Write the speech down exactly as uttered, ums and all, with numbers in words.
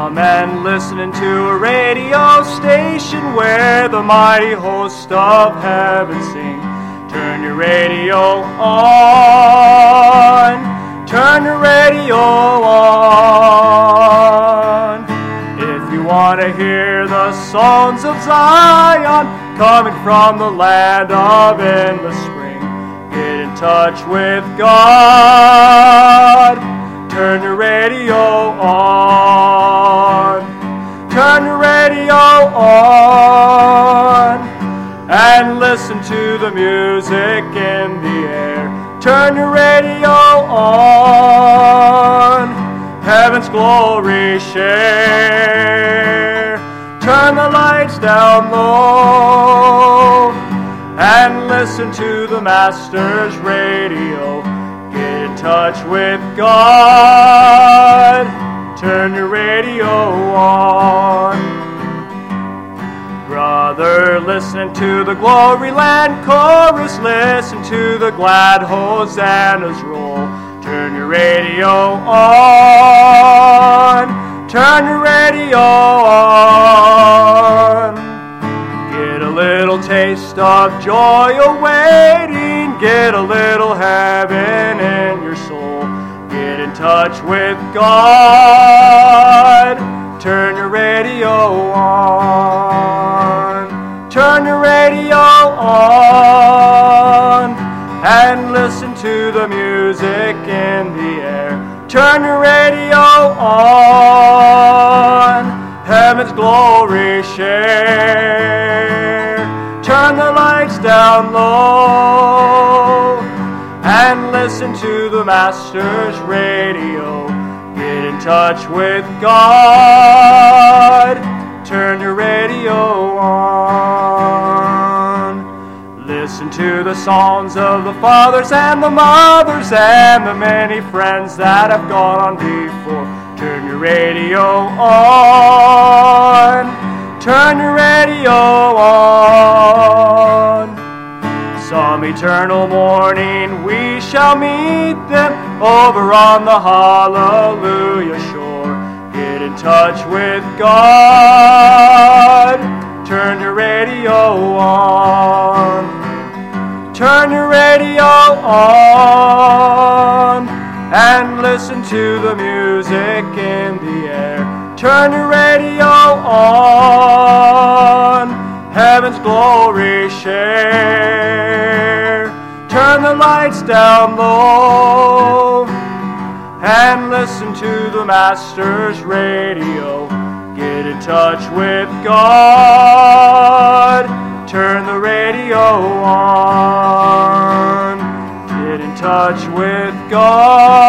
Come and listen to a radio station where the mighty host of heaven sing. Turn your radio on. Turn your radio on. If you want to hear the songs of Zion coming from the land of endless spring, get in touch with God. Turn your radio on. Turn your radio on. And listen to the music in the air. Turn your radio on. Heaven's glory share. Turn the lights down low. And listen to the Master's radio. Get in touch with God. Turn your radio on. Brother, listen to the Glory Land chorus. Listen to the glad hosannas roll. Turn your radio on. Turn your radio on. Get a little taste of joy awaiting. Get a little heaven in your soul. Get in touch with God. Turn your radio on. Turn your radio on. And listen to the music in the air. Turn your radio on. Heaven's glory share. Turn the lights down low. And listen to the Master's radio. Get in touch with God. Turn your radio on. Listen to the songs of the fathers and the mothers and the many friends that have gone on before. Turn your radio on. Turn your radio on. Some eternal morning we shall meet them over on the hallelujah shore. Get in touch with God. Turn your radio on. Turn your radio on. And listen to the music in the air. Turn your radio on. Heaven's glory share. Turn the lights down low. And listen to the Master's radio. Get in touch with God. Turn the radio on. Get in touch with God.